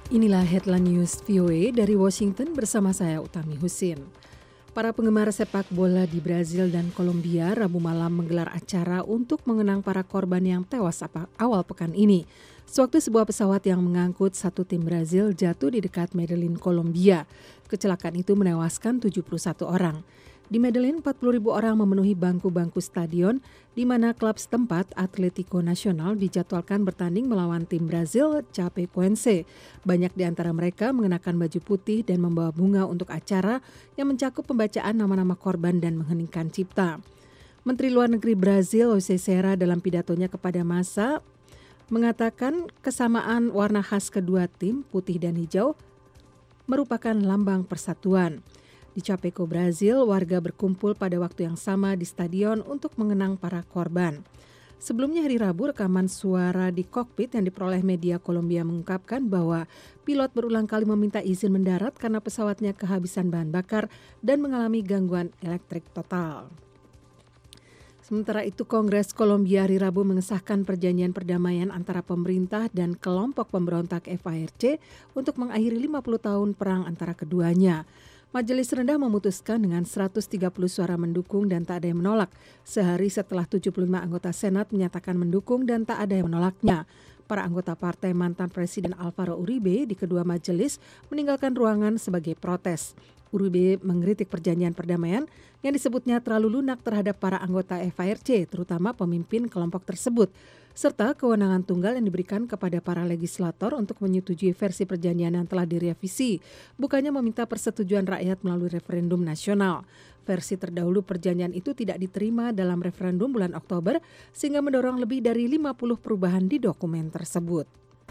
Inilah headline news VOA dari Washington bersama saya Utami Husin. Para penggemar sepak bola di Brazil dan Kolombia Rabu malam menggelar acara untuk mengenang para korban yang tewas awal pekan ini. Sewaktu sebuah pesawat yang mengangkut satu tim Brazil jatuh di dekat Medellin, Kolombia. Kecelakaan itu menewaskan 71 orang. Di Medellin, 40.000 orang memenuhi bangku-bangku stadion, di mana klub setempat Atlético Nacional dijadwalkan bertanding melawan tim Brazil Chapecoense. Banyak di antara mereka mengenakan baju putih dan membawa bunga untuk acara yang mencakup pembacaan nama-nama korban dan mengheningkan cipta. Menteri Luar Negeri Brazil José Serra dalam pidatonya kepada massa mengatakan kesamaan warna khas kedua tim, putih dan hijau, merupakan lambang persatuan. Di Chapeco, Brazil, warga berkumpul pada waktu yang sama di stadion untuk mengenang para korban. Sebelumnya hari Rabu, rekaman suara di kokpit yang diperoleh media Kolombia mengungkapkan bahwa pilot berulang kali meminta izin mendarat karena pesawatnya kehabisan bahan bakar dan mengalami gangguan elektrik total. Sementara itu, Kongres Kolombia hari Rabu mengesahkan perjanjian perdamaian antara pemerintah dan kelompok pemberontak FARC untuk mengakhiri 50 tahun perang antara keduanya. Majelis rendah memutuskan dengan 130 suara mendukung dan tak ada yang menolak, sehari setelah 75 anggota Senat menyatakan mendukung dan tak ada yang menolaknya. Para anggota partai mantan Presiden Alvaro Uribe di kedua majelis meninggalkan ruangan sebagai protes. Uribe mengkritik perjanjian perdamaian yang disebutnya terlalu lunak terhadap para anggota FARC, terutama pemimpin kelompok tersebut, serta kewenangan tunggal yang diberikan kepada para legislator untuk menyetujui versi perjanjian yang telah direvisi, bukannya meminta persetujuan rakyat melalui referendum nasional. Versi terdahulu perjanjian itu tidak diterima dalam referendum bulan Oktober, sehingga mendorong lebih dari 50 perubahan di dokumen tersebut.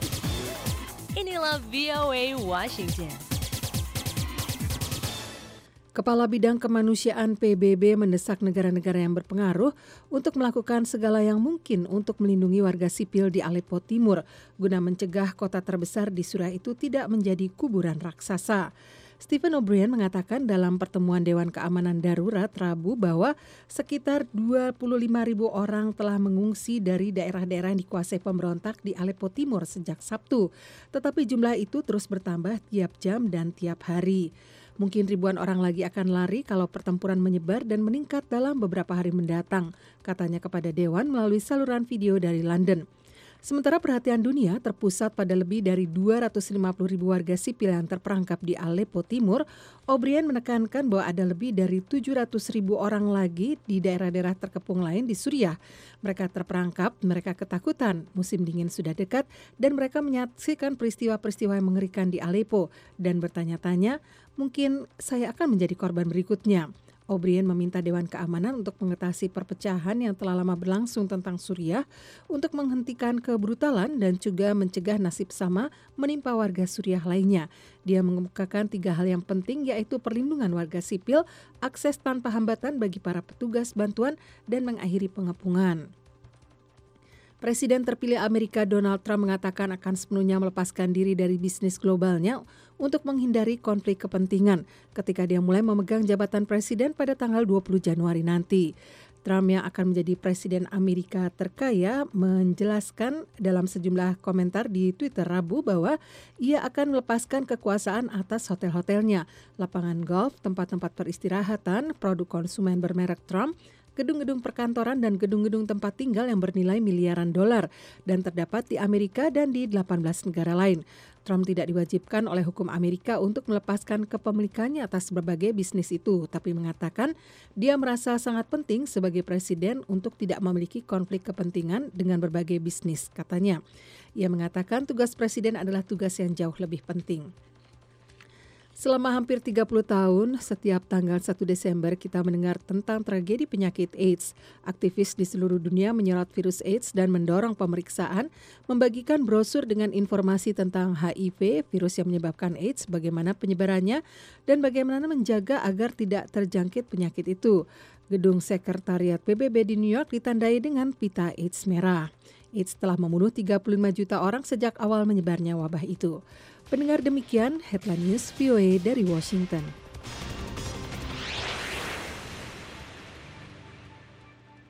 Inilah VOA Washington. Kepala Bidang Kemanusiaan PBB mendesak negara-negara yang berpengaruh untuk melakukan segala yang mungkin untuk melindungi warga sipil di Aleppo Timur, guna mencegah kota terbesar di Suriah itu tidak menjadi kuburan raksasa. Stephen O'Brien mengatakan dalam pertemuan Dewan Keamanan Darurat Rabu bahwa sekitar 25.000 orang telah mengungsi dari daerah-daerah yang dikuasai pemberontak di Aleppo Timur sejak Sabtu. Tetapi jumlah itu terus bertambah tiap jam dan tiap hari. Mungkin ribuan orang lagi akan lari kalau pertempuran menyebar dan meningkat dalam beberapa hari mendatang, katanya kepada Dewan melalui saluran video dari London. Sementara perhatian dunia terpusat pada lebih dari 250.000 warga sipil yang terperangkap di Aleppo Timur, O'Brien menekankan bahwa ada lebih dari 700.000 orang lagi di daerah-daerah terkepung lain di Suriah. Mereka terperangkap, mereka ketakutan, musim dingin sudah dekat, dan mereka menyaksikan peristiwa-peristiwa yang mengerikan di Aleppo dan bertanya-tanya, mungkin saya akan menjadi korban berikutnya. O'Brien meminta Dewan Keamanan untuk mengatasi perpecahan yang telah lama berlangsung tentang Suriah, untuk menghentikan kebrutalan dan juga mencegah nasib sama menimpa warga Suriah lainnya. Dia mengemukakan 3 hal yang penting, yaitu perlindungan warga sipil, akses tanpa hambatan bagi para petugas bantuan, dan mengakhiri pengepungan. Presiden terpilih Amerika Donald Trump mengatakan akan sepenuhnya melepaskan diri dari bisnis globalnya untuk menghindari konflik kepentingan ketika dia mulai memegang jabatan presiden pada tanggal 20 Januari nanti. Trump yang akan menjadi presiden Amerika terkaya menjelaskan dalam sejumlah komentar di Twitter Rabu bahwa ia akan melepaskan kekuasaan atas hotel-hotelnya, lapangan golf, tempat-tempat peristirahatan, produk konsumen bermerek Trump, gedung-gedung perkantoran dan gedung-gedung tempat tinggal yang bernilai miliaran dolar dan terdapat di Amerika dan di 18 negara lain. Trump tidak diwajibkan oleh hukum Amerika untuk melepaskan kepemilikannya atas berbagai bisnis itu, tapi mengatakan dia merasa sangat penting sebagai presiden untuk tidak memiliki konflik kepentingan dengan berbagai bisnis, katanya. Ia mengatakan tugas presiden adalah tugas yang jauh lebih penting. Selama hampir 30 tahun, setiap tanggal 1 Desember kita mendengar tentang tragedi penyakit AIDS. Aktivis di seluruh dunia menyorot virus AIDS dan mendorong pemeriksaan, membagikan brosur dengan informasi tentang HIV, virus yang menyebabkan AIDS, bagaimana penyebarannya, dan bagaimana menjaga agar tidak terjangkit penyakit itu. Gedung Sekretariat PBB di New York ditandai dengan pita AIDS merah. AIDS telah membunuh 35 juta orang sejak awal menyebarnya wabah itu. Pendengar, demikian headline news VOA dari Washington.